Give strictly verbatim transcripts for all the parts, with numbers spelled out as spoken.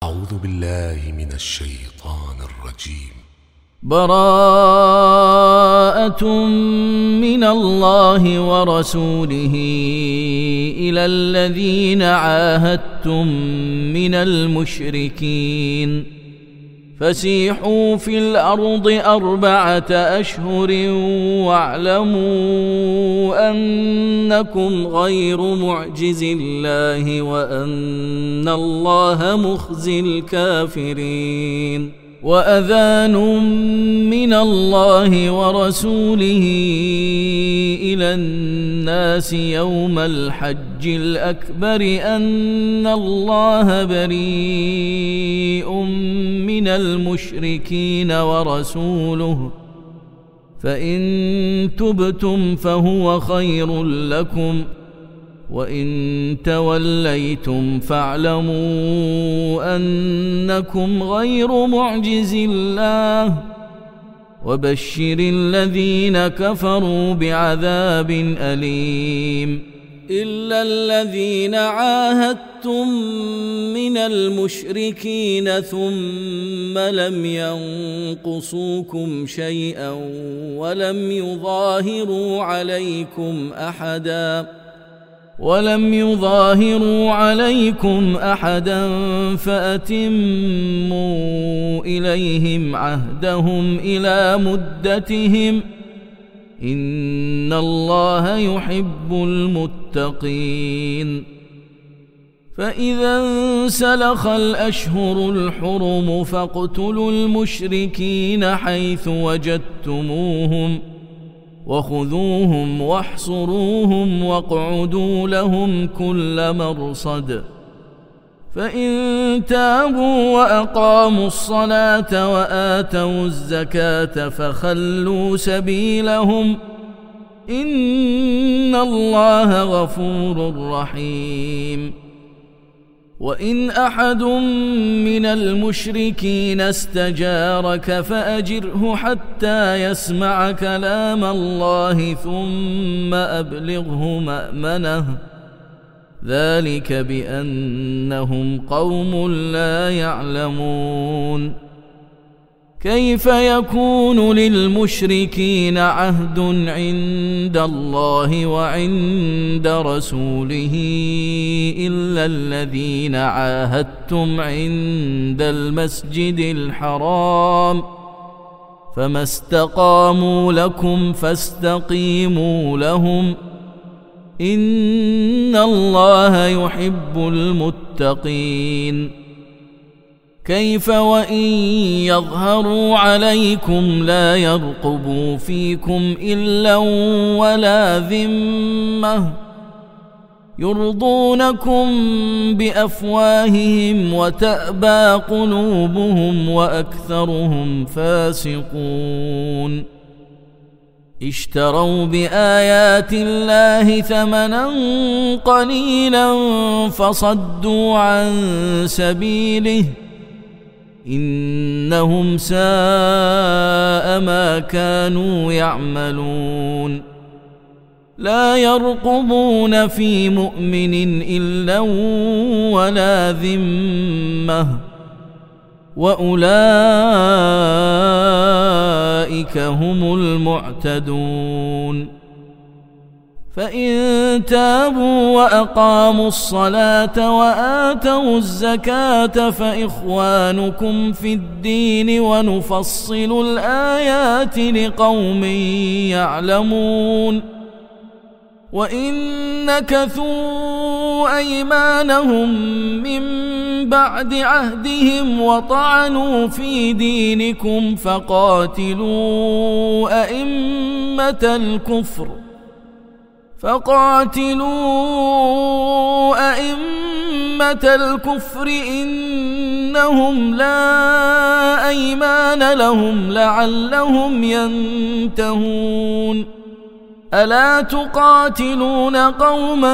أعوذ بالله من الشيطان الرجيم. براءة من الله ورسوله إلى الذين عاهدتم من المشركين فسيحوا في الأرض أربعة أشهر واعلموا أنكم غير معجز الله وأن الله مخزي الكافرين. وأذان من الله ورسوله إلى الناس يوم الحج الأكبر أن الله بريء من المشركين ورسوله فإن تبتم فهو خير لكم وإن توليتم فاعلموا أنكم غير معجز الله وبشر الذين كفروا بعذاب أليم. إلا الذين عاهدتم من المشركين ثم لم ينقصوكم شيئا ولم يظاهروا عليكم أحدا ولم يظاهروا عليكم أحدا فأتموا إليهم عهدهم إلى مدتهم إن الله يحب المتقين. فإذا انسلخ الأشهر الحرم فاقتلوا المشركين حيث وجدتموهم وخذوهم واحصروهم واقعدوا لهم كل مرصد. فإن تابوا وأقاموا الصلاة وآتوا الزكاة فخلوا سبيلهم إن الله غفور رحيم. وإن أحد من المشركين استجارك فأجره حتى يسمع كلام الله ثم أبلغه مأمنه ذلك بأنهم قوم لا يعلمون. كيف يكون للمشركين عهد عند الله وعند رسوله إلا الذين عاهدتم عند المسجد الحرام فما استقاموا لكم فاستقيموا لهم إن الله يحب المتقين. كيف وإن يظهروا عليكم لا يرقبوا فيكم إلا ولا ذمة يرضونكم بأفواههم وتأبى قلوبهم وأكثرهم فاسقون. اشتروا بآيات الله ثمنا قليلا فصدوا عن سبيله إنهم ساء ما كانوا يعملون. لا يرقبون في مؤمن إلا ولا ذمة وأولئك هم المعتدون. فإن تابوا وأقاموا الصلاة وآتوا الزكاة فإخوانكم في الدين ونفصل الآيات لقوم يعلمون. وإن نكثوا أيمانهم من بعد عهدهم وطعنوا في دينكم فقاتلوا أئمة الكفر فقاتلوا أئمة الكفر إنهم لا أيمان لهم لعلهم ينتهون. ألا تقاتلون قوما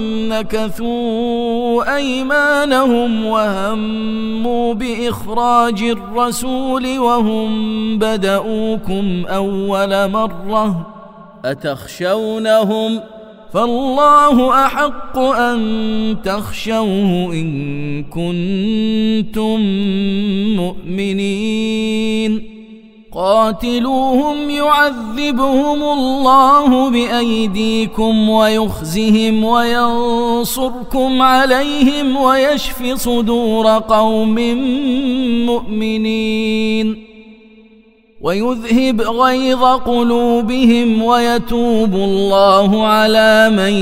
نكثوا أيمانهم وهموا بإخراج الرسول وهم بدؤوكم أول مرة أتخشونهم فالله أحق أن تخشوه إن كنتم مؤمنين قاتلوهم يعذبهم الله بأيديكم ويخزهم وينصركم عليهم ويشف صدور قوم مؤمنين ويذهب غيظ قلوبهم ويتوب الله على من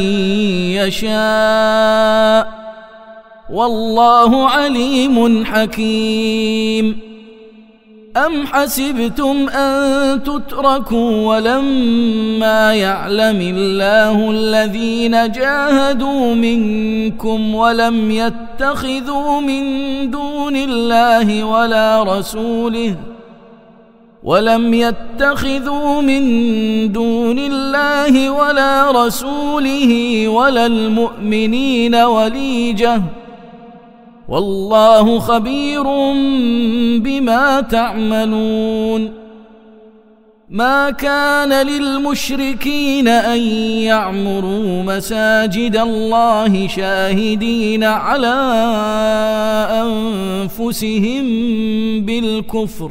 يشاء والله عليم حكيم أم حسبتم أن تتركوا ولما يعلم الله الذين جاهدوا منكم ولم يتخذوا من دون الله ولا رسوله ولم يتخذوا من دون الله ولا رسوله ولا المؤمنين وليجة والله خبير بما تعملون ما كان للمشركين أن يعمروا مساجد الله شاهدين على أنفسهم بالكفر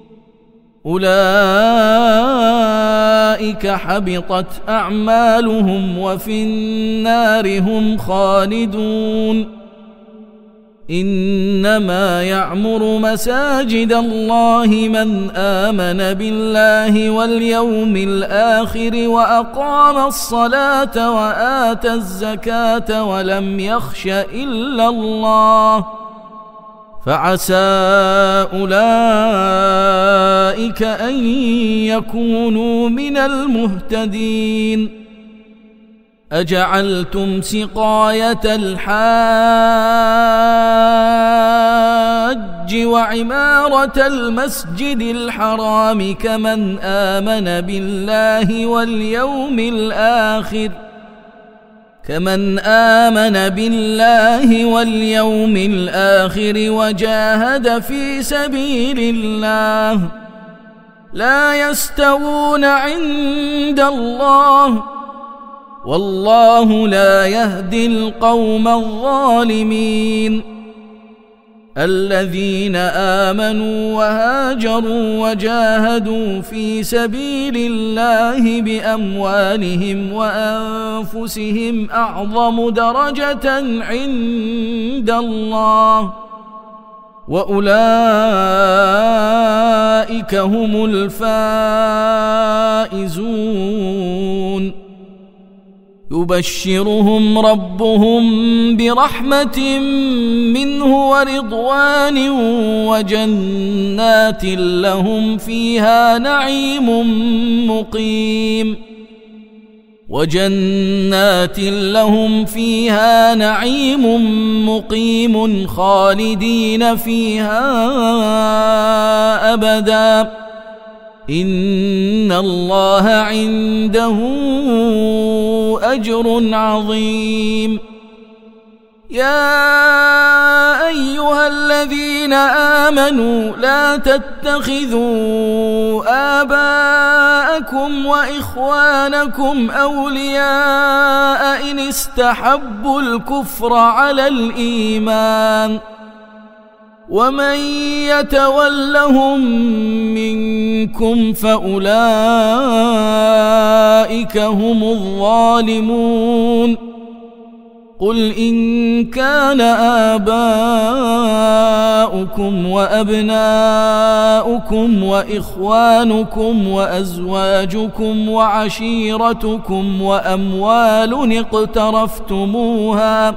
أولئك حبطت أعمالهم وفي النار هم خالدون إنما يعمر مساجد الله من آمن بالله واليوم الآخر وأقام الصلاة وآتى الزكاة ولم يخش إلا الله فعسى أولئك أن يكونوا من المهتدين أجعلتم سقاية الحاج وعمارة المسجد الحرام كمن آمن بالله واليوم الآخر كمن آمن بالله واليوم الآخر وجاهد في سبيل الله لا يستوون عند الله والله لا يهدي القوم الظالمين الذين آمنوا وهاجروا وجاهدوا في سبيل الله بأموالهم وأنفسهم أعظم درجة عند الله وأولئك هم الفائزون يبشرهم ربهم برحمة منه ورضوان وجنات لهم فيها نعيم مقيم وجنات لهم فيها نعيم مقيم خالدين فيها أبدا إن الله عنده أجر عظيم يا أيها الذين آمنوا لا تتخذوا آباءكم وإخوانكم أولياء إن استحبوا الكفر على الإيمان ومن يتولهم منكم فأولئك هم الظالمون قل إن كان آباؤكم وأبناؤكم وإخوانكم وأزواجكم وعشيرتكم وأموال اقترفتموها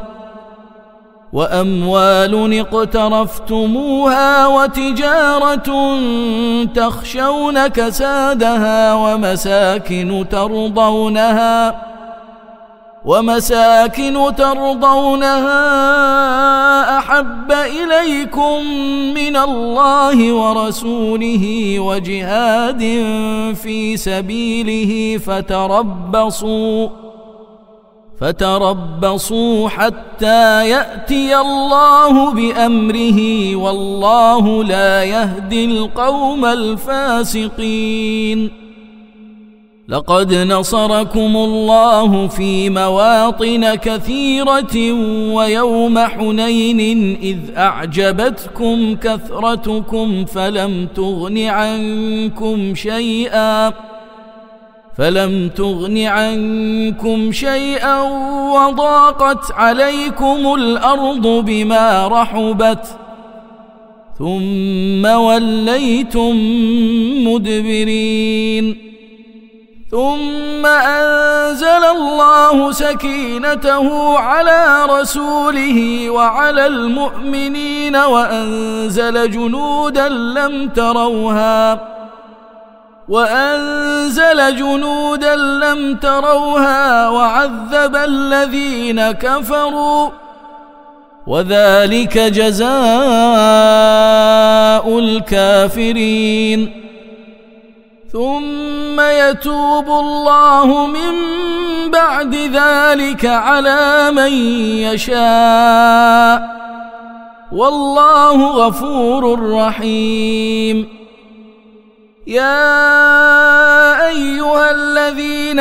وأموال اقترفتموها وتجارة تخشون كسادها ومساكن ترضونها ومساكن ترضونها أحب إليكم من الله ورسوله وجهاد في سبيله فتربصوا فتربصوا حتى يأتي الله بأمره والله لا يهدي القوم الفاسقين لقد نصركم الله في مواطن كثيرة ويوم حنين إذ أعجبتكم كثرتكم فلم تغن عنكم شيئا فلم تغن عنكم شيئا وضاقت عليكم الأرض بما رحبت ثم وليتم مدبرين ثم أنزل الله سكينته على رسوله وعلى المؤمنين وأنزل جنودا لم تروها وأنزل جنودا لم تروها وعذب الذين كفروا وذلك جزاء الكافرين ثم يتوب الله من بعد ذلك على من يشاء والله غفور رحيم يا أيها الذين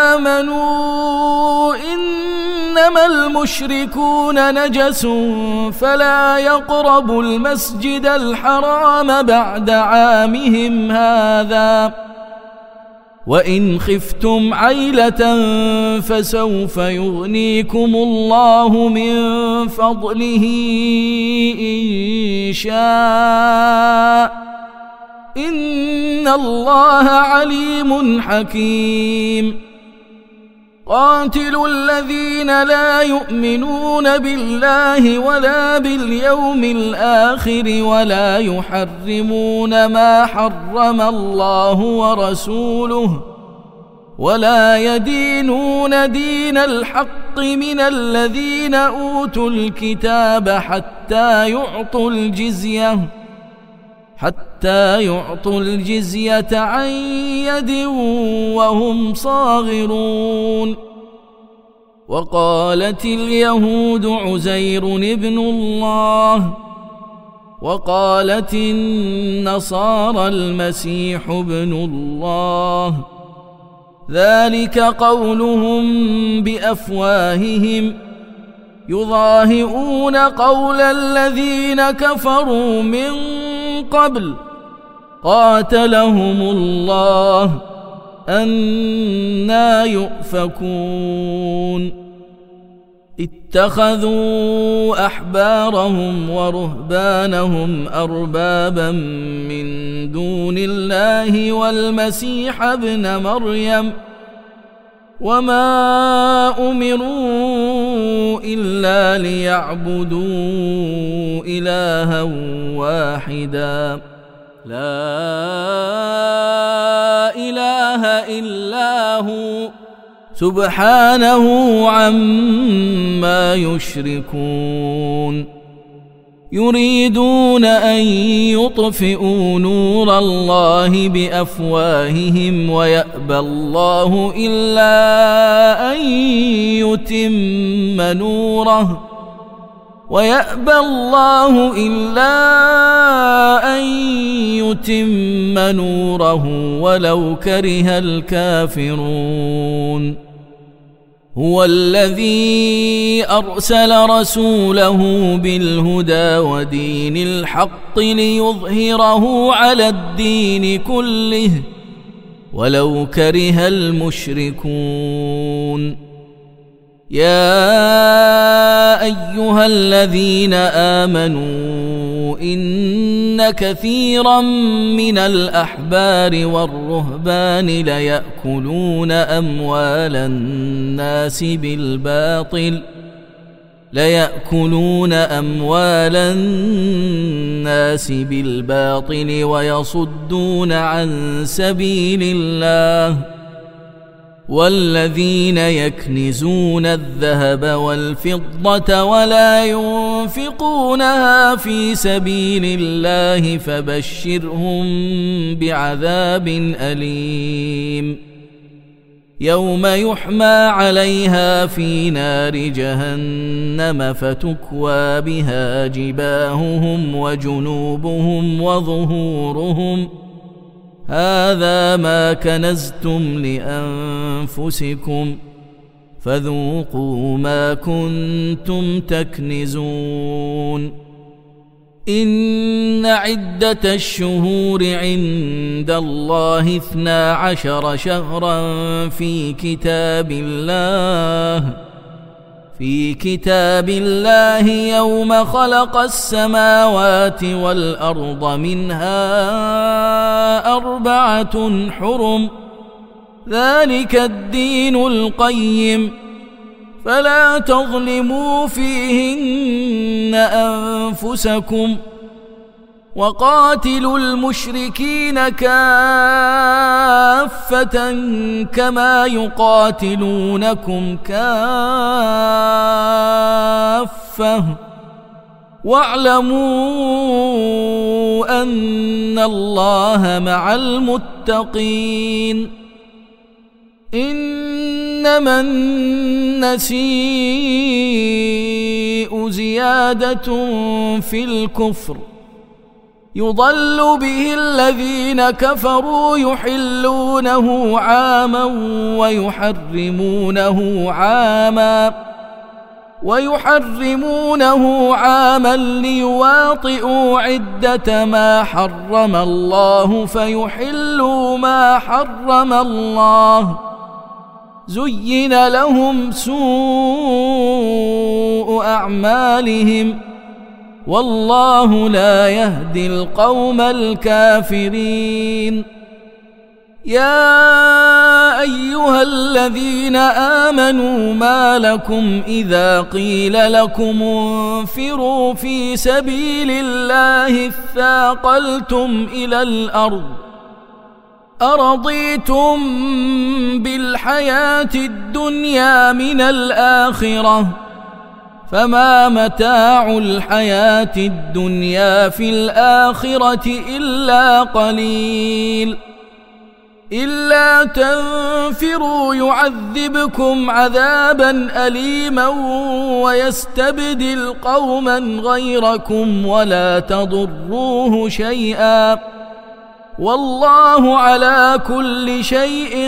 آمنوا إنما المشركون نجس فلا يقربوا المسجد الحرام بعد عامهم هذا وإن خفتم عيلة فسوف يغنيكم الله من فضله إن شاء إن الله عليم حكيم قاتلوا الذين لا يؤمنون بالله ولا باليوم الآخر ولا يحرمون ما حرم الله ورسوله ولا يدينون دين الحق من الذين أوتوا الكتاب حتى يعطوا الجزية حتى يعطوا الجزية عن يد وهم صاغرون وقالت اليهود عزير ابن الله وقالت النصارى المسيح ابن الله ذلك قولهم بأفواههم يضاهئون قول الذين كفروا من قبل قاتلهم الله أنى يؤفكون اتخذوا أحبارهم ورهبانهم أربابا من دون الله والمسيح ابن مريم وما أمروا إلا ليعبدوا إلها واحدا لا إله إلا هو سبحانه عما يشركون يريدون أن يطفئوا نور الله بأفواههم ويأبى الله إلا أن يتم نوره ويأبى الله إلا أن يتم نوره ولو كره الكافرون هو الذي أرسل رسوله بالهدى ودين الحق ليظهره على الدين كله ولو كره المشركون يا أيها الذين آمنوا إن كثيرا من الأحبار والرهبان ليأكلون أموال الناس بالباطل ليأكلون أموال الناس بالباطل ويصدون عن سبيل الله والذين يكنزون الذهب والفضة ولا ينفقونها في سبيل الله فبشرهم بعذاب أليم يوم يحمى عليها في نار جهنم فتكوى بها جباههم وجنوبهم وظهورهم هذا ما كنزتم لأنفسكم فذوقوا ما كنتم تكنزون إن عدة الشهور عند الله اثنا عشر شهرا في كتاب الله في كتاب الله يوم خلق السماوات والأرض منها أربعة حرم ذلك الدين القيم فلا تظلموا فيهن أنفسكم وقاتلوا المشركين كافة كما يقاتلونكم كافة واعلموا أن الله مع المتقين إنما النسيء زيادة في الكفر يضل به الذين كفروا يحلونه عاما ويحرمونه عاما ويحرمونه عاما ليواطئوا عدة ما حرم الله فيحلوا ما حرم الله زين لهم سوء أعمالهم والله لا يهدي القوم الكافرين يا أيها الذين آمنوا ما لكم إذا قيل لكم انفروا في سبيل الله اثاقلتم إلى الأرض أرضيتم بالحياة الدنيا من الآخرة فما متاع الحياة الدنيا في الآخرة إلا قليل إلا تنفروا يعذبكم عذابا أليما ويستبدل قوما غيركم ولا تضروه شيئا والله على كل شيء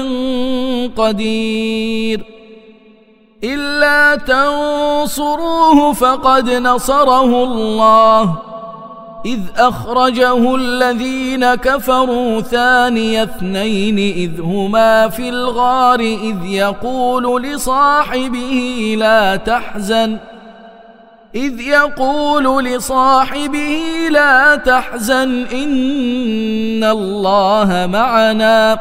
قدير إلا تنصروه فقد نصره الله إذ أخرجه الذين كفروا ثاني اثنين إذ هما في الغار إذ يقول لصاحبه لا تحزن إذ يقول لصاحبه لا تحزن إن الله معنا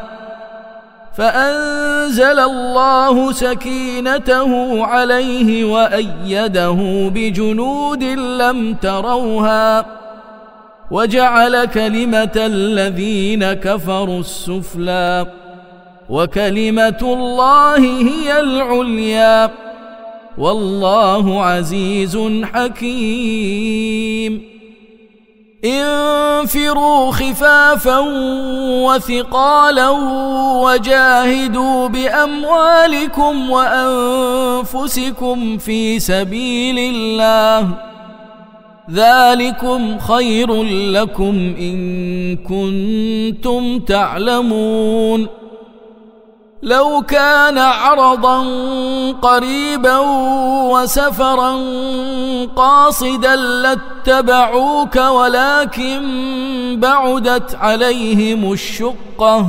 فأنزل الله سكينته عليه وأيده بجنود لم تروها وجعل كلمة الذين كفروا السفلى وكلمة الله هي العليا والله عزيز حكيم انفروا خفافا وثقالا وجاهدوا بأموالكم وأنفسكم في سبيل الله ذلكم خير لكم إن كنتم تعلمون لو كان عرضا قريبا وسفرا قاصدا لاتبعوك ولكن بعدت عليهم الشقة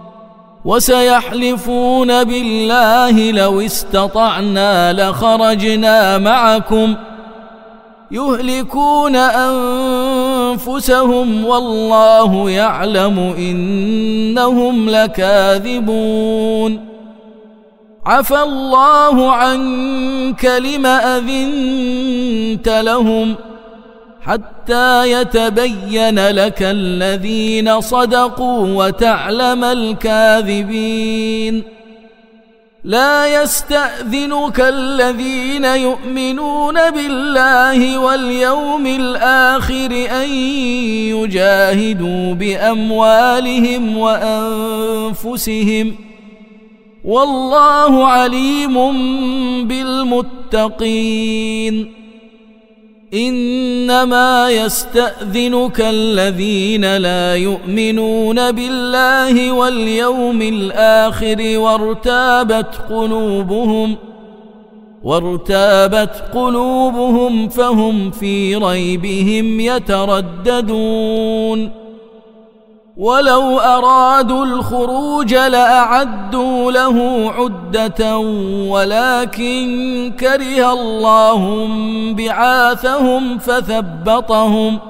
وسيحلفون بالله لو استطعنا لخرجنا معكم يهلكون أنفسهم والله يعلم إنهم لكاذبون عفى الله عنك لم أذنت لهم حتى يتبين لك الذين صدقوا وتعلم الكاذبين لا يستأذنك الذين يؤمنون بالله واليوم الآخر أن يجاهدوا بأموالهم وأنفسهم والله عليم بالمتقين إنما يستأذنك الذين لا يؤمنون بالله واليوم الآخر وارتابت قلوبهم وارتابت قلوبهم فهم في ريبهم يترددون ولو أرادوا الخروج لأعدوا له عدة ولكن كره الله بعاثهم فثبطهم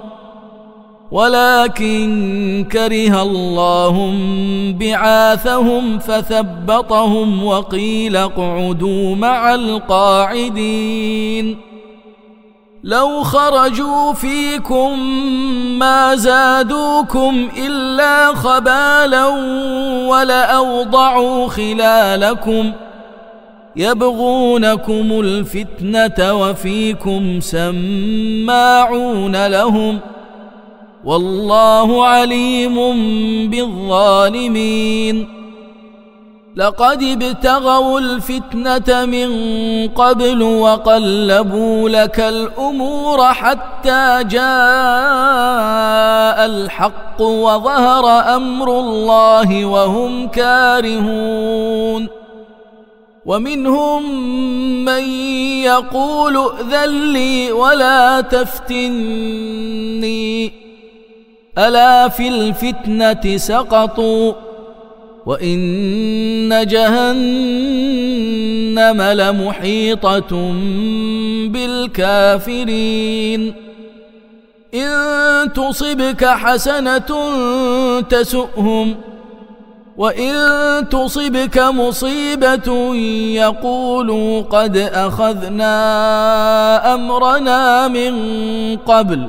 ولكن كره الله بعاثهم فثبطهم وقيل اقعدوا مع القاعدين لو خرجوا فيكم ما زادوكم إلا خبالا ولأوضعوا خلالكم يبغونكم الفتنة وفيكم سماعون لهم والله عليم بالظالمين لقد ابتغوا الفتنة من قبل وقلبوا لك الأمور حتى جاء الحق وظهر أمر الله وهم كارهون ومنهم من يقول ائذن لي ولا تفتني ألا في الفتنة سقطوا وإن جهنم لمحيطة بالكافرين إن تصبك حسنة تسؤهم وإن تصبك مصيبة يقولوا قد أخذنا أمرنا من قبل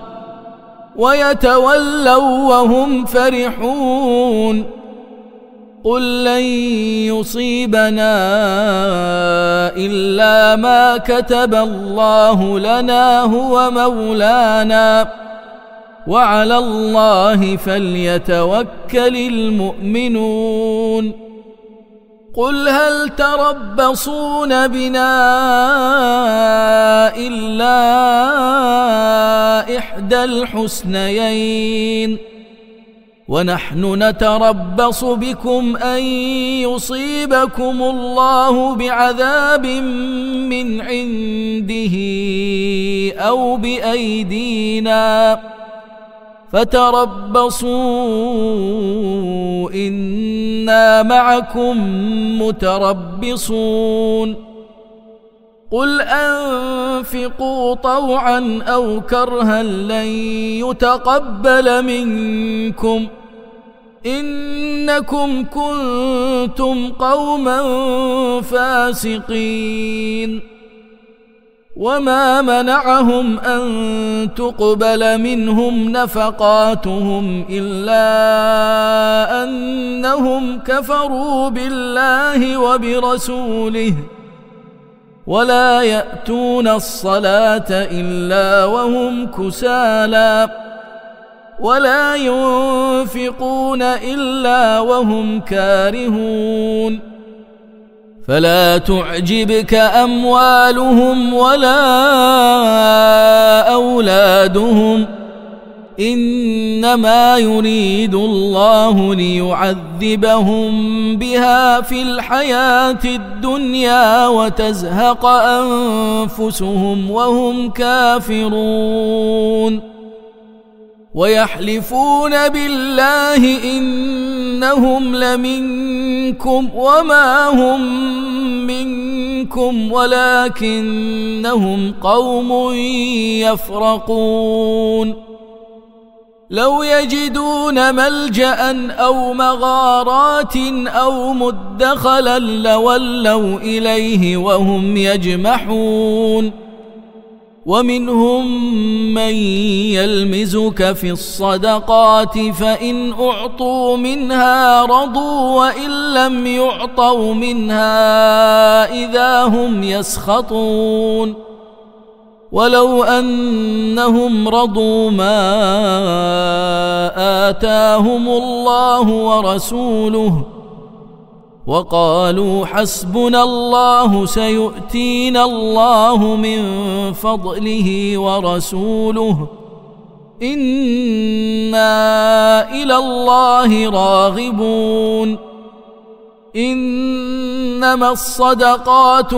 ويتولوا وهم فرحون قل لن يصيبنا إلا ما كتب الله لنا هو مولانا وعلى الله فليتوكل المؤمنون قل هل تربصون بنا إلا إحدى الحسنيين ونحن نتربص بكم أن يصيبكم الله بعذاب من عنده أو بأيدينا فتربصوا إنا معكم متربصون قل أنفقوا طوعا أو كرها لن يتقبل منكم إنكم كنتم قوما فاسقين وما منعهم أن تقبل منهم نفقاتهم إلا أنهم كفروا بالله وبرسوله ولا يأتون الصلاة إلا وهم كسالى ولا ينفقون إلا وهم كارهون فلا تعجبك أموالهم ولا أولادهم إنما يريد الله ليعذبهم بها في الحياة الدنيا وتزهق أنفسهم وهم كافرون ويحلفون بالله إنهم لمنكم وما هم منكم ولكنهم قوم يفرقون لو يجدون ملجأ أو مغارات أو مدخلا لولوا إليه وهم يجمحون ومنهم من يلمزك في الصدقات فإن أعطوا منها رضوا وإن لم يعطوا منها إذا هم يسخطون ولو أنهم رضوا ما آتاهم الله ورسوله وقالوا حسبنا الله سيؤتينا الله من فضله ورسوله إنا إلى الله راغبون إنما الصدقات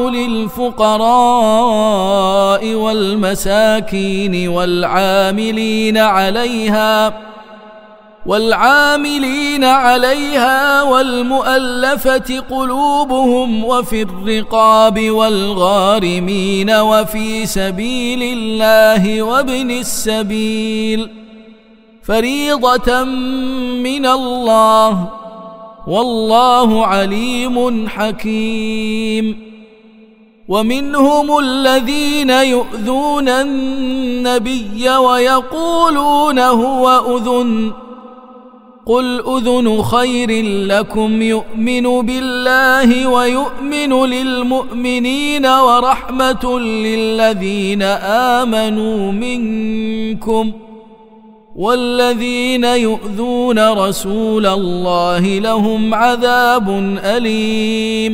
للفقراء والمساكين والعاملين عليها والعاملين عليها والمؤلفة قلوبهم وفي الرقاب والغارمين وفي سبيل الله وابن السبيل فريضة من الله والله عليم حكيم. ومنهم الذين يؤذون النبي ويقولون هو أذن قل أذن خير لكم يؤمن بالله ويؤمن للمؤمنين ورحمة للذين آمنوا منكم والذين يؤذون رسول الله لهم عذاب أليم.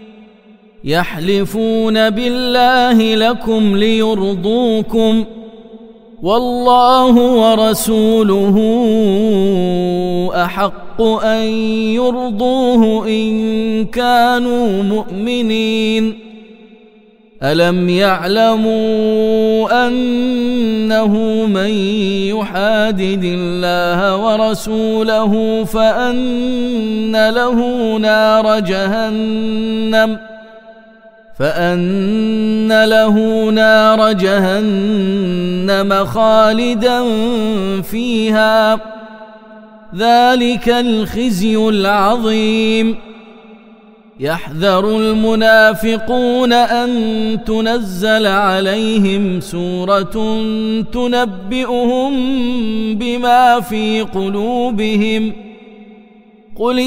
يحلفون بالله لكم ليرضوكم والله ورسوله أحق أن يرضوه إن كانوا مؤمنين. ألم يعلموا أنه من يحادد الله ورسوله فأن له نار جهنم فأن له نار جهنم خالدا فيها ذلك الخزي العظيم. يحذر المنافقون أن تنزل عليهم سورة تنبئهم بما في قلوبهم قل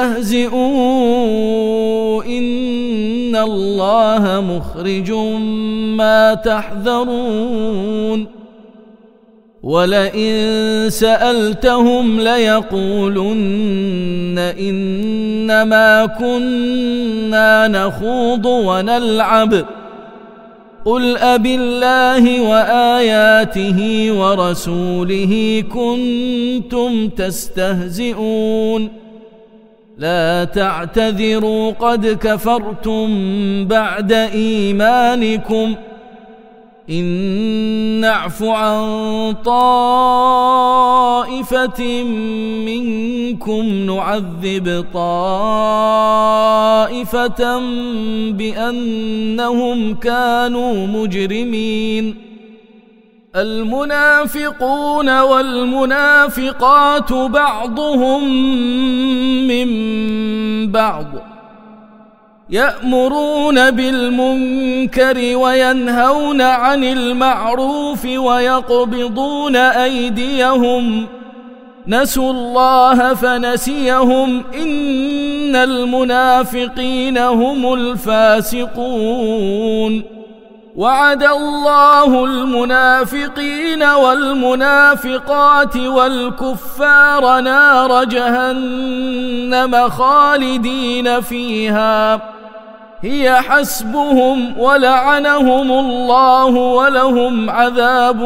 استهزئوا إن الله مخرج ما تحذرون. ولئن سألتهم ليقولن إنما كنا نخوض ونلعب قل أبالله وآياته ورسوله كنتم تستهزئون لا تعتذروا قد كفرتم بعد إيمانكم إن نعف عن طائفة منكم نعذب طائفة بأنهم كانوا مجرمين. المنافقون والمنافقات بعضهم من بعض يأمرون بالمنكر وينهون عن المعروف ويقبضون أيديهم نسوا الله فنسيهم إن المنافقين هم الفاسقون. وعد الله المنافقين والمنافقات والكفار نار جهنم خالدين فيها هي حسبهم ولعنهم الله ولهم عذاب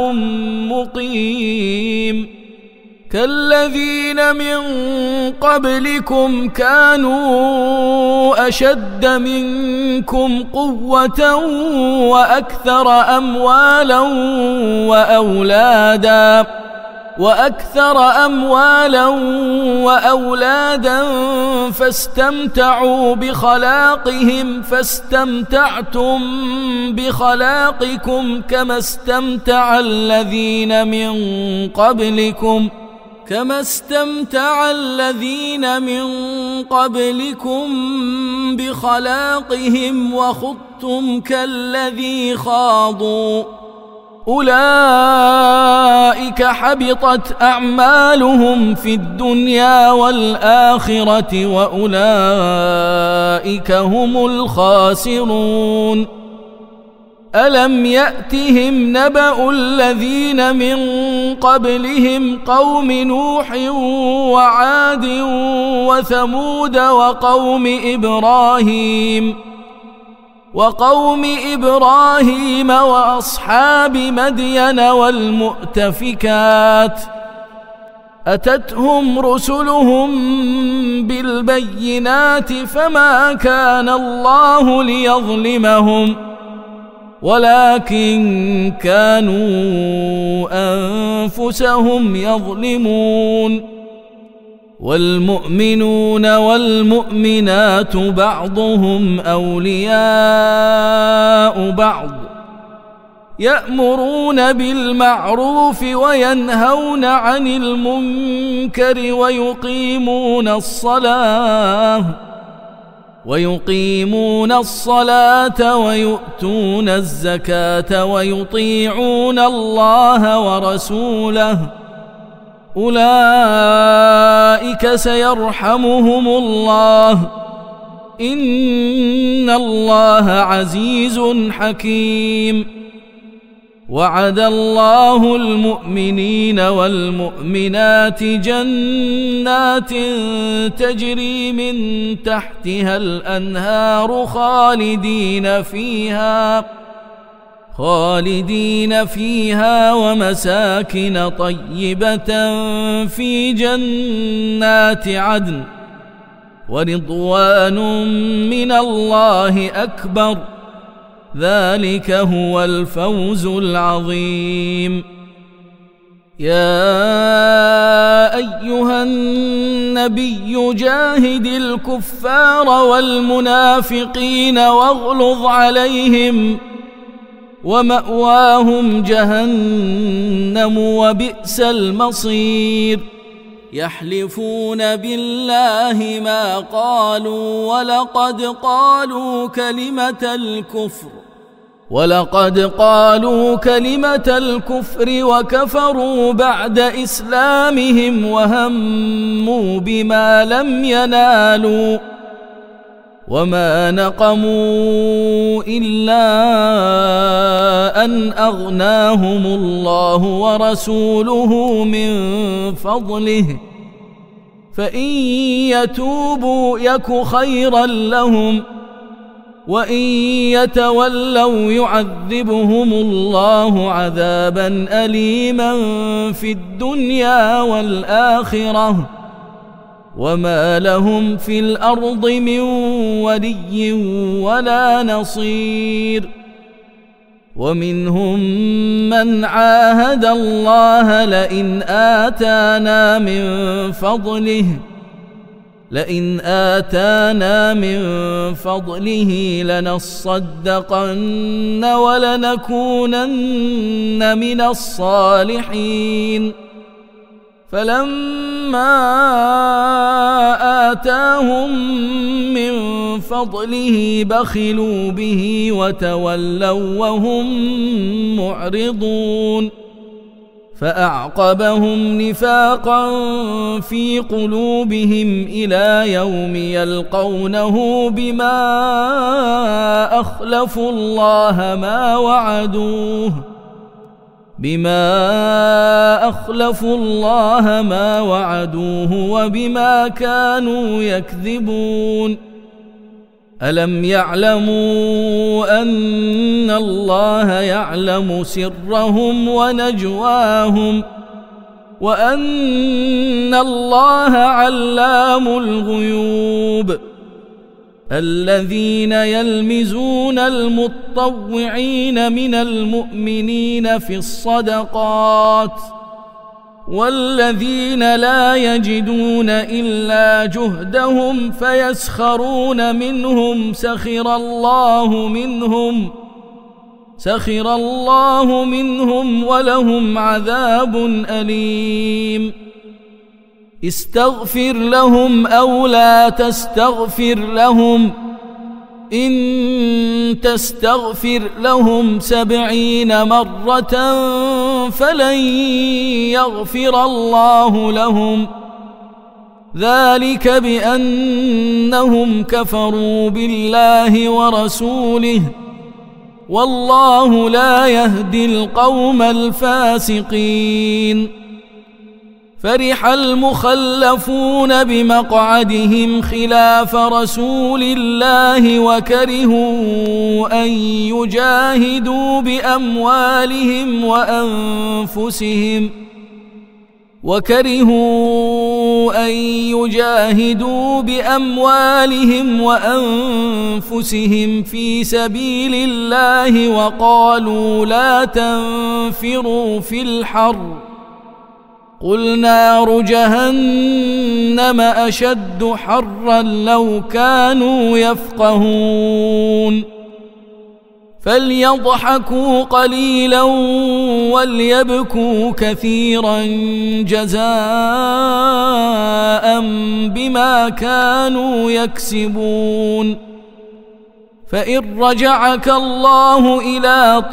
مقيم. كالذين من قبلكم كانوا أشد منكم قوة وأكثر أموالا وأولادا وأكثر أموالا وأولادا فاستمتعوا بخلاقهم فاستمتعتم بخلاقكم كما استمتع الذين من قبلكم كما استمتع الذين من قبلكم بخلاقهم وخضتم كالذي خاضوا أولئك حبطت أعمالهم في الدنيا والآخرة وأولئك هم الخاسرون. ألم يأتهم نبأ الذين من قبلهم قوم نوح وعاد وثمود وقوم إبراهيم وقوم إبراهيم وأصحاب مدين والمؤتفكات أتتهم رسلهم بالبينات فما كان الله ليظلمهم ولكن كانوا أنفسهم يظلمون والمؤمنون والمؤمنات بعضهم أولياء بعض يأمرون بالمعروف وينهون عن المنكر ويقيمون الصلاة ويقيمون الصلاة ويؤتون الزكاة ويطيعون الله ورسوله أولئك سيرحمهم الله إن الله عزيز حكيم وعد الله المؤمنين والمؤمنات جنات تجري من تحتها الأنهار خالدين فيها خالدين فيها ومساكن طيبة في جنات عدن ورضوان من الله أكبر ذلك هو الفوز العظيم. يا أيها النبي جاهد الكفار والمنافقين واغلظ عليهم ومأواهم جهنم وبئس المصير. يحلفون بالله ما قالوا ولقد قالوا كلمة الكفر ولقد قالوا كلمة الكفر وكفروا بعد إسلامهم وهموا بما لم ينالوا وما نقموا إلا أن أغناهم الله ورسوله من فضله فإن يتوبوا يك خيرا لهم وإن يتولوا يعذبهم الله عذابا أليما في الدنيا والآخرة وما لهم في الأرض من ولي ولا نصير. ومنهم من عاهد الله لئن آتانا من فضله لئن آتانا من فضله لنصدقن ولنكونن من الصالحين فلما آتاهم من فضله بخلوا به وتولوا وهم معرضون فأعقبهم نفاقا في قلوبهم إلى يوم يلقونه بما أخلفوا الله ما وعدوه بما أخلفوا الله ما وعدوه وبما كانوا يكذبون. ألم يعلموا أن الله يعلم سرهم ونجواهم وأن الله علام الغيوب. الذين يلمزون المطوعين من المؤمنين في الصدقات والذين لا يجدون إلا جهدهم فيسخرون منهم سخر الله منهم سخر الله منهم ولهم عذاب أليم. استغفر لهم أو لا تستغفر لهم إن تستغفر لهم سبعين مرة فلن يغفر الله لهم ذلك بأنهم كفروا بالله ورسوله والله لا يهدي القوم الفاسقين. فرح المخلفون بمقعدهم خلاف رسول الله وكرهوا أن يجاهدوا بأموالهم وأنفسهم وكرهوا أن يجاهدوا بأموالهم وأنفسهم في سبيل الله وقالوا لا تنفروا في الحر قل نار جهنم أشد حرا لو كانوا يفقهون. فليضحكوا قليلا وليبكوا كثيرا جزاء بما كانوا يكسبون. فإن رجعك الله إلى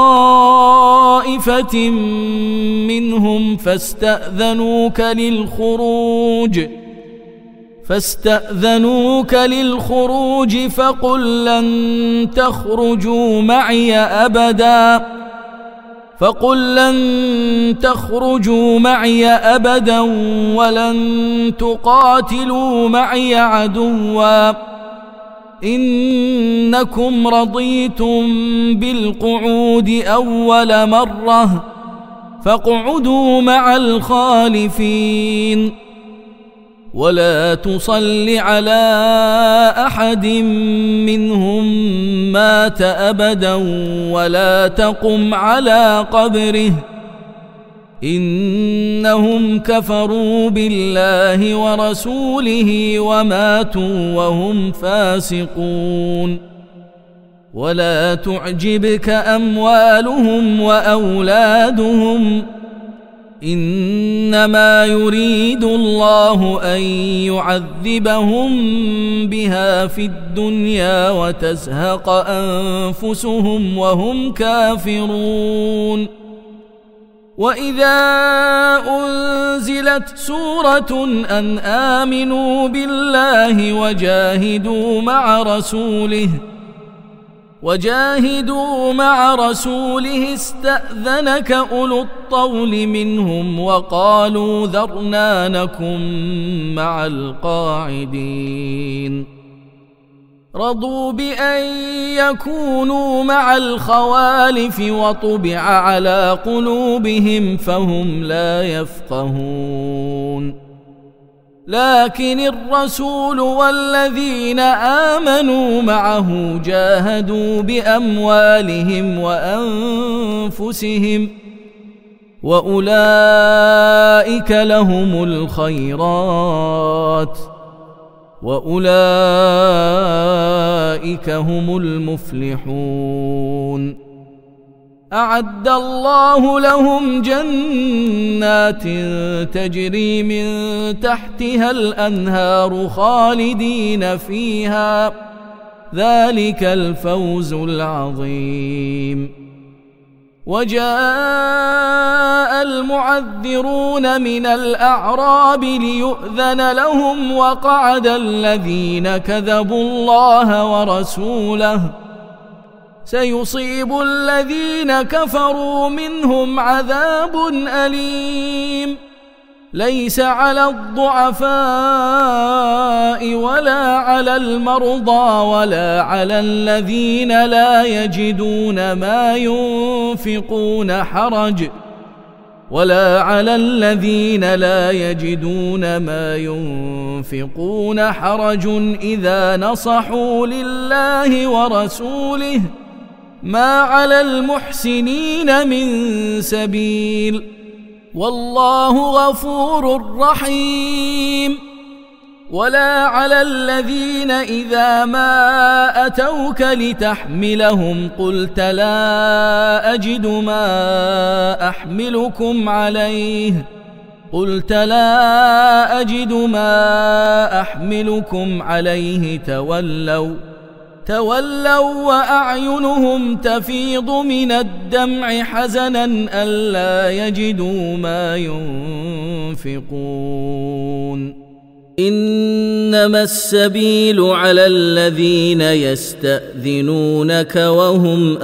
طائفة منهم فاستأذنوك للخروج فاستأذنوك للخروج فقل لن تخرجوا معي أبدا فقل لن تخرجوا معي أبدا ولن تقاتلوا معي عدوا إنكم رضيتم بالقعود أول مرة فاقعدوا مع الخالفين. ولا تصل على أحد منهم مات أبدا ولا تقم على قبره إنهم كفروا بالله ورسوله وماتوا وهم فاسقون. ولا تعجبك أموالهم وأولادهم إنما يريد الله أن يعذبهم بها في الدنيا وتزهق أنفسهم وهم كافرون. وإذا أنزلت سورة أن آمنوا بالله وجاهدوا مع رسوله وجاهدوا مع رسوله استأذنك أولو الطول منهم وقالوا ذرنا نكن مع القاعدين. رضوا بأن يكونوا مع الخوالف وطبع على قلوبهم فهم لا يفقهون. لكن الرسول والذين آمنوا معه جاهدوا بأموالهم وأنفسهم وأولئك لهم الخيرات وأولئك هم المفلحون. أعد الله لهم جنات تجري من تحتها الأنهار خالدين فيها ذلك الفوز العظيم. وجاء المعذرون من الأعراب ليؤذن لهم وقعد الذين كذبوا الله ورسوله سيصيب الذين كفروا منهم عذاب أليم. ليس على الضعفاء ولا على المرضى ولا على الذين لا يجدون ما ينفقون حرج ولا على الذين لا يجدون ما ينفقون حرج إذا نصحوا لله ورسوله ما على المحسنين من سبيل والله غفور رحيم. ولا على الذين إذا ما أتوك لتحملهم قلت لا أجد ما أحملكم عليه قلت لا أجد ما أحملكم عليه تولوا تولوا وأعينهم تفيض من الدمع حزنا ألا يجدوا ما ينفقون. إن إنما السبيل على الذين يستأذنونك وهم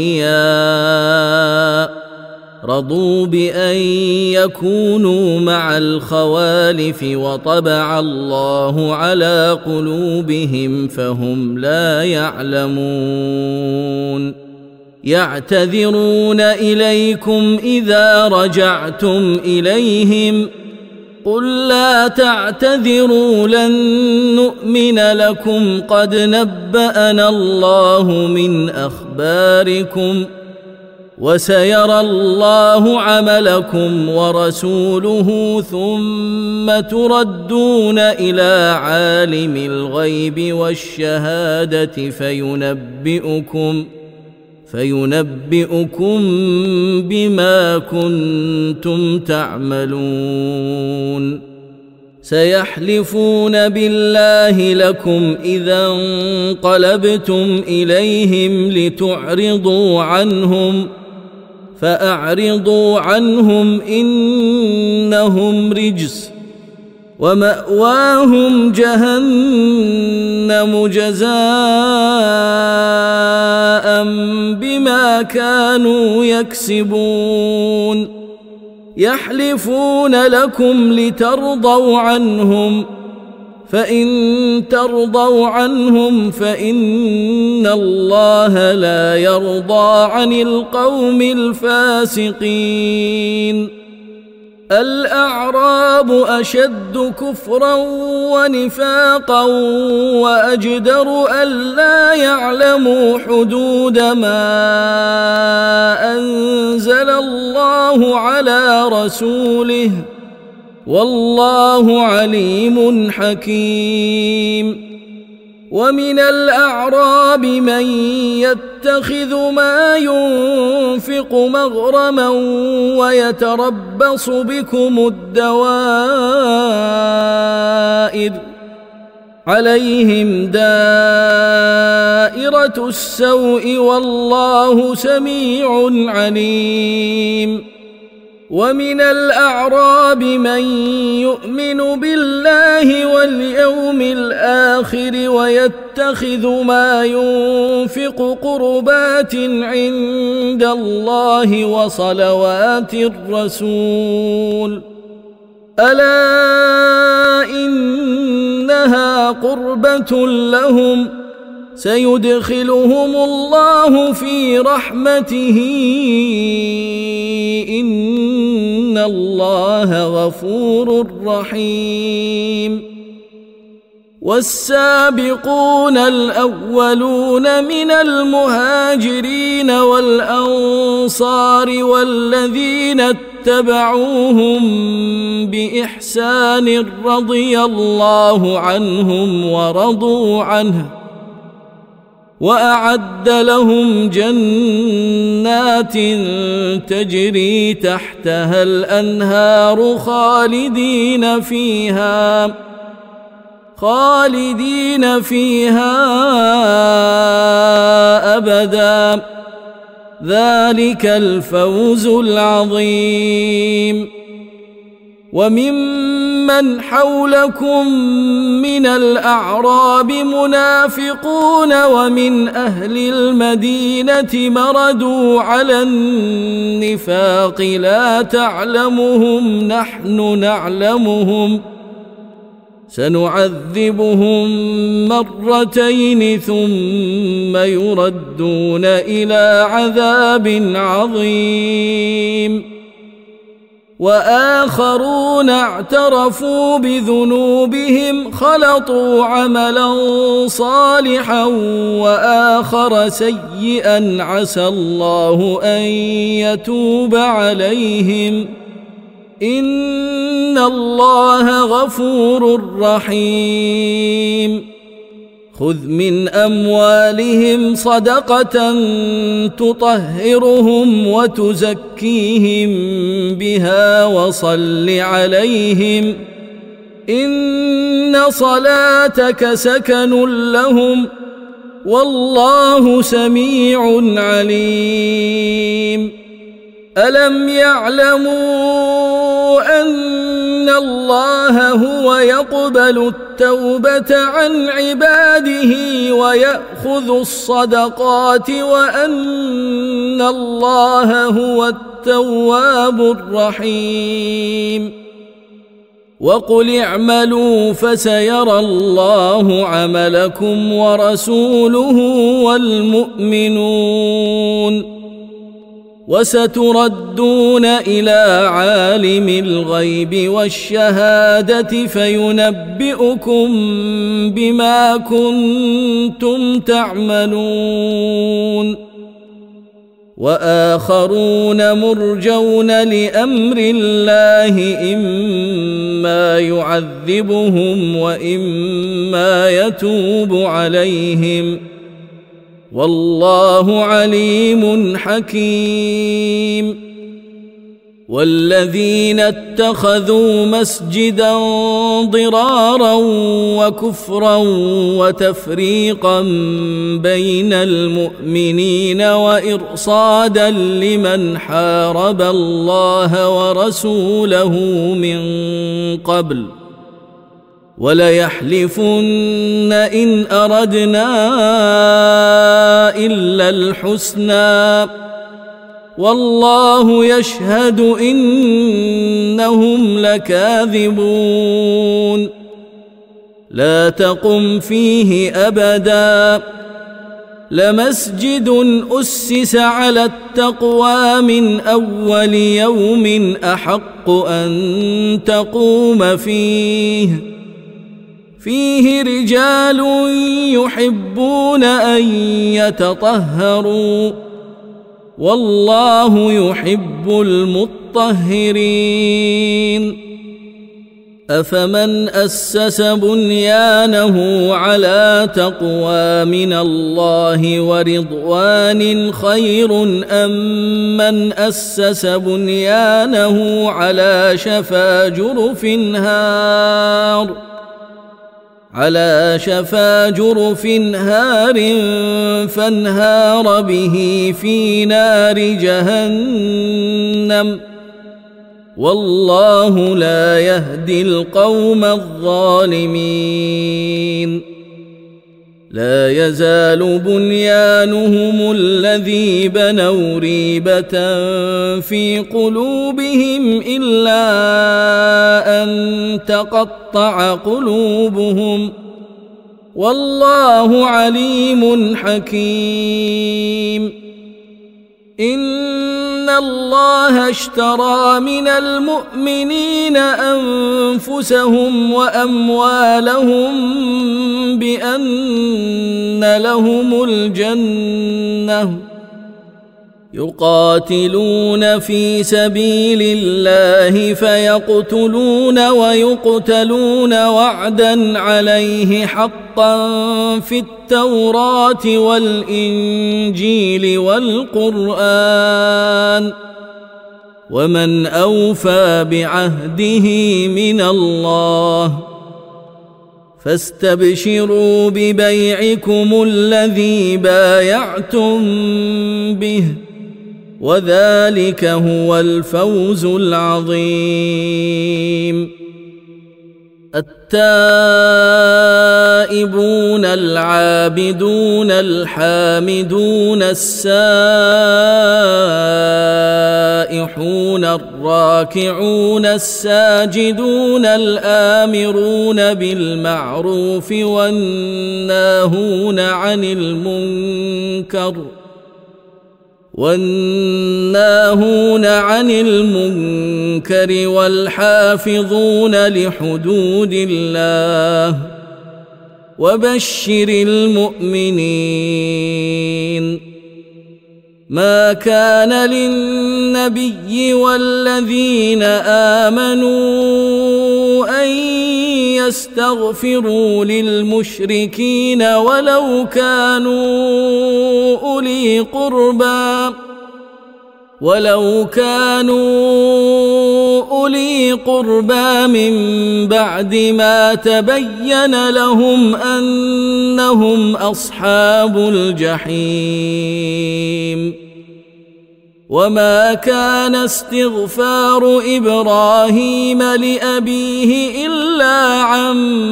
أغنياء رضوا بأن يكونوا مع الخوالف وطبع الله على قلوبهم فهم لا يعلمون يعتذرون إليكم إذا رجعتم إليهم قل لا تعتذروا لن نؤمن لكم قد نبأنا الله من أخباركم وسيرى الله عملكم ورسوله ثم تردون إلى عالم الغيب والشهادة فينبئكم فينبئكم بما كنتم تعملون سيحلفون بالله لكم إذا انقلبتم إليهم لتعرضوا عنهم فأعرضوا عنهم إنهم رجس ومأواهم جهنم جزاء بما كانوا يكسبون يحلفون لكم لترضوا عنهم فإن ترضوا عنهم فإن الله لا يرضى عن القوم الفاسقين الأعراب أشد كفرا ونفاقا وأجدر ألا يعلموا حدود ما أنزل الله على رسوله والله عليم حكيم ومن الأعراب من يتخذ ما ينفق مغرما ويتربص بكم الدوائر عليهم دائرة السوء والله سميع عليم ومن الأعراب من يؤمن بالله واليوم الآخر ويتخذ ما ينفق قربات عند الله وصلوات الرسول ألا إنها قربة لهم سيدخلهم الله في رحمته إن الله غفور رحيم والسابقون الأولون من المهاجرين والأنصار والذين اتبعوهم بإحسان رضي الله عنهم ورضوا عنه وأعد لهم جنات تجري تحتها الأنهار خالدين فيها خالدين فيها أبدا ذلك الفوز العظيم وممن حولكم من الأعراب منافقون ومن أهل المدينة مردوا على النفاق لا تعلمهم نحن نعلمهم سنعذبهم مرتين ثم يردون إلى عذاب عظيم وآخرون اعترفوا بذنوبهم خلطوا عملا صالحا وآخر سيئا عسى الله أن يتوب عليهم إن الله غفور رحيم خذ من أموالهم صدقة تطهرهم وتزكيهم بها وصل عليهم إن صلاتك سكن لهم والله سميع عليم ألم يعلموا أن أن الله هو يقبل التوبة عن عباده ويأخذ الصدقات وأن الله هو التواب الرحيم وقل اعملوا فسيرى الله عملكم ورسوله والمؤمنون وستردون إلى عالم الغيب والشهادة فينبئكم بما كنتم تعملون وآخرون مرجون لأمر الله إما يعذبهم وإما يتوب عليهم والله عليم حكيم والذين اتخذوا مسجدا ضرارا وكفرا وتفريقا بين المؤمنين وإرصادا لمن حارب الله ورسوله من قبل وليحلفن إن أردنا إلا الحسنى والله يشهد إنهم لكاذبون لا تقم فيه أبدا لمسجد أسس على التقوى من أول يوم أحق أن تقوم فيه فيه رجال يحبون أن يتطهروا والله يحب المطهرين أفمن أسس بنيانه على تقوى من الله ورضوان خير أم من أسس بنيانه على شفا جرف هار على شفا جرف هار فانهار به في نار جهنم والله لا يهدي القوم الظالمين لا يزال بنيانهم الذي بنوا ريبة في قلوبهم إلا أن تقطع قلوبهم والله عليم حكيم إن الله اشترى من المؤمنين أنفسهم وأموالهم بأن لهم الجنة يقاتلون في سبيل الله فيقتلون ويقتلون وعدا عليه حقا في التوراة والإنجيل والقرآن ومن أوفى بعهده من الله فاستبشروا ببيعكم الذي بايعتم به وذلك هو الفوز العظيم التائبون العابدون الحامدون السائحون الراكعون الساجدون الآمرون بالمعروف والناهون عن المنكر والناهون عن المنكر والحافظون لحدود الله وبشر المؤمنين ما كان للنبي والذين آمنوا أن يستغفروا للمشركين ولو كانوا أولي قربى ولو كانوا أولي قربى من بعد ما تبين لهم أنهم أصحاب الجحيم وما كان استغفار إبراهيم لأبيه إلا عن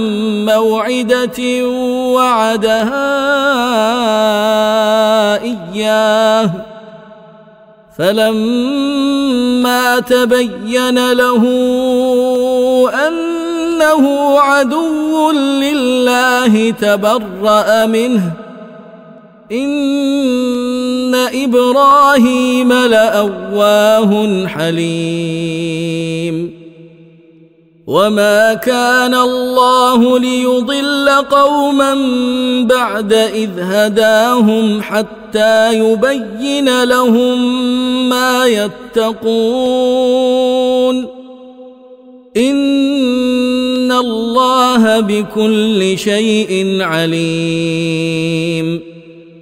موعدة وعدها إياه فلما تبين له أنه عدو لله تبرأ منه إن إبراهيم لأواه حليم وما كان الله ليضل قوما بعد إذ هداهم حتى يبين لهم ما يتقون إن الله بكل شيء عليم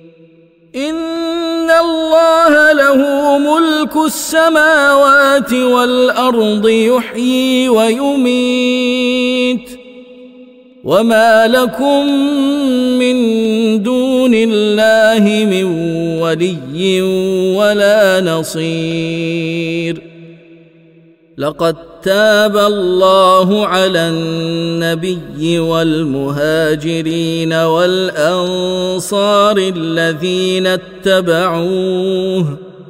إن الله له ملك السماوات والأرض يحيي ويميت وما لكم من دون الله من ولي ولا نصير لقد تاب الله على النبي والمهاجرين والأنصار الذين اتبعوه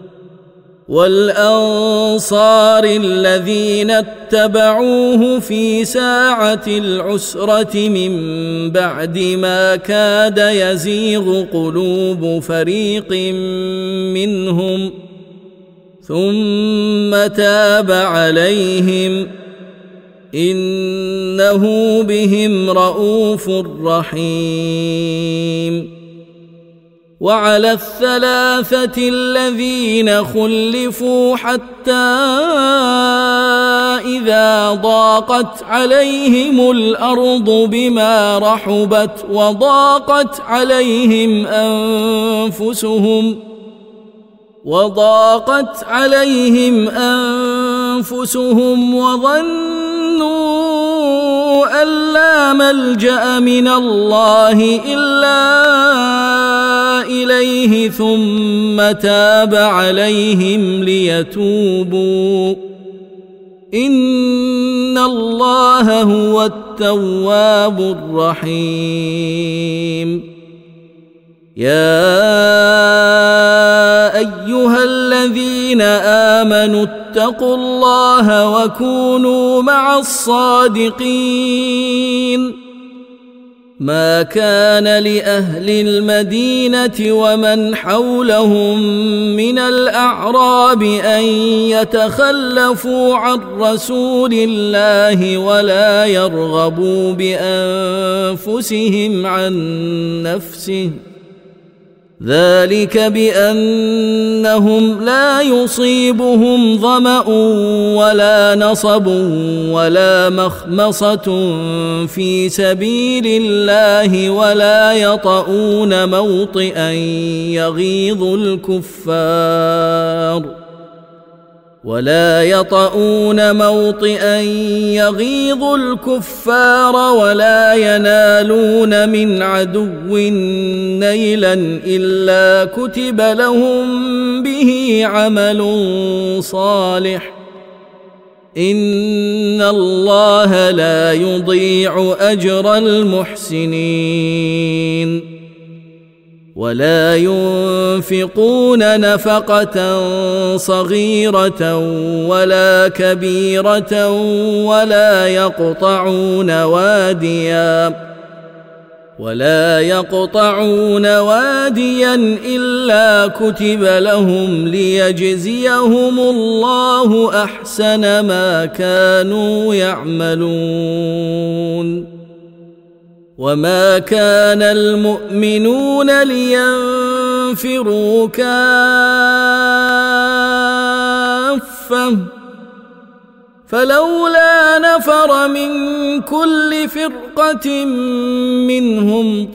والأنصار الذين اتبعوه في ساعة العسرة من بعد ما كاد يزيغ قلوب فريق منهم ثم تاب عليهم إنه بهم رءوف رحيم وعلى الثلاثة الذين خلفوا حتى إذا ضاقت عليهم الأرض بما رحبت وضاقت عليهم أنفسهم وضاقت عليهم أنفسهم وظنوا أن لا ملجأ من الله إلا إليه ثم تاب عليهم ليتوبوا إن الله هو التواب الرحيم يا أيها الذين آمنوا اتقوا الله وكونوا مع الصادقين ما كان لأهل المدينة ومن حولهم من الأعراب أن يتخلفوا عن رسول الله ولا يرغبوا بأنفسهم عن نفسه ذلك بأنهم لا يصيبهم ظمأ ولا نصب ولا مخمصة في سبيل الله ولا يطؤون موطئا يغيظ الكفار ولا يطؤون موطئا يغيظ الكفار ولا ينالون من عدو نيلا إلا كتب لهم به عمل صالح إن الله لا يضيع أجر المحسنين ولا ينفقون نفقة صغيرة ولا كبيرة ولا يقطعون واديا ولا يقطعون واديا إلا كتب لهم ليجزيهم الله أحسن ما كانوا يعملون وما كان المؤمنون لينفروا كافة فلولا نفر من كل فرقة منهم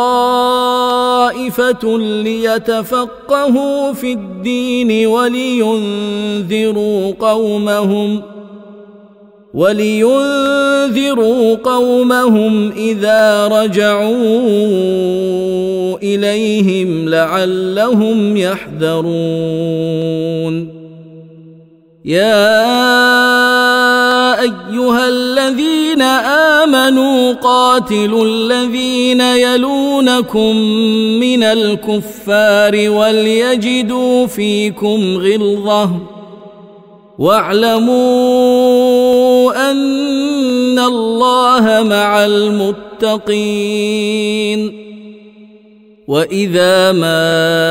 طائفة ليتفقهوا في الدين ولينذروا قومهم ولينذروا قومهم إذا رجعوا إليهم لعلهم يحذرون يا أيها الذين آمنوا قاتلوا الذين يلونكم من الكفار وليجدوا فيكم غلظة واعلموا أن الله مع المتقين وإذا ما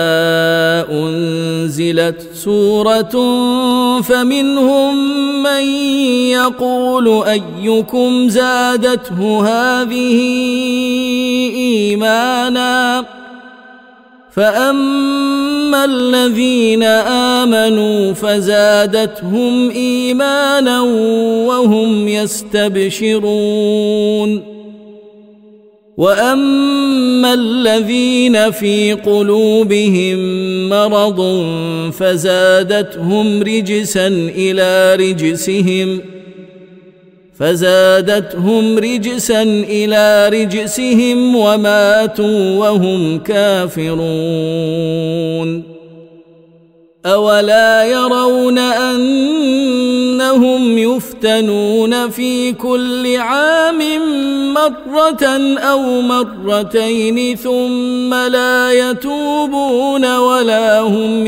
أنزلت سورة فمنهم من يقول أيكم زادته هذه إيمانا فأما الذين آمنوا فزادتهم إيمانا وهم يستبشرون وأما الذين في قلوبهم مرض فزادتهم رجسا إلى رجسهم فزادتهم رجسا إلى رجسهم وماتوا وهم كافرون أولا يرون أنهم يفتنون في كل عام مرة أو مرتين ثم لا يتوبون ولا هم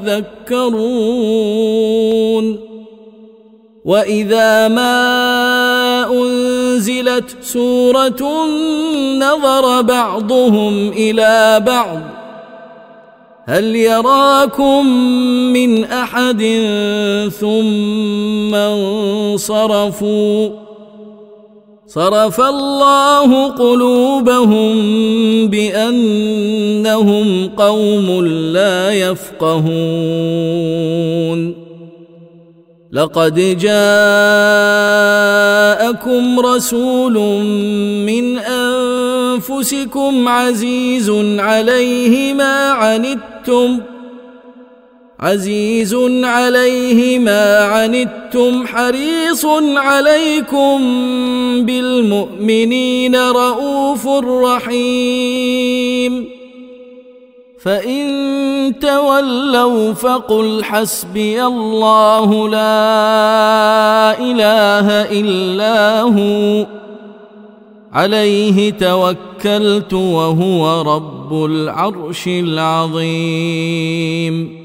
يذكرون وإذا ما أنزلت سورة نظر بعضهم إلى بعض هل يراكم من أحد ثم انصرفوا صرف الله قلوبهم بأنهم قوم لا يفقهون لقد جاءكم رسول من أنفسكم عزيز عليه ما عنتم عزيز عليه ما عنتم حريص عليكم بالمؤمنين رؤوف رحيم فإن تولوا فقل حسبي الله لا إله إلا هو عليه توكلت وهو رب العرش العظيم